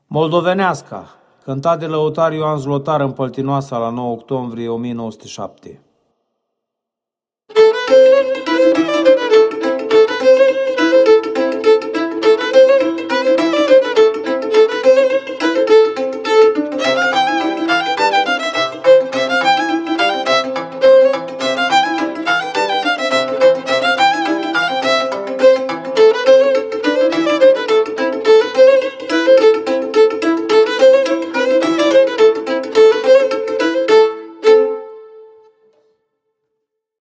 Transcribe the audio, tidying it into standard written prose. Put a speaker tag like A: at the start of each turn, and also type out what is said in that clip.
A: Moldoveneasca, cântat de lăutar Ioan Zlotar în Păltinoasa la 9 octombrie 1907.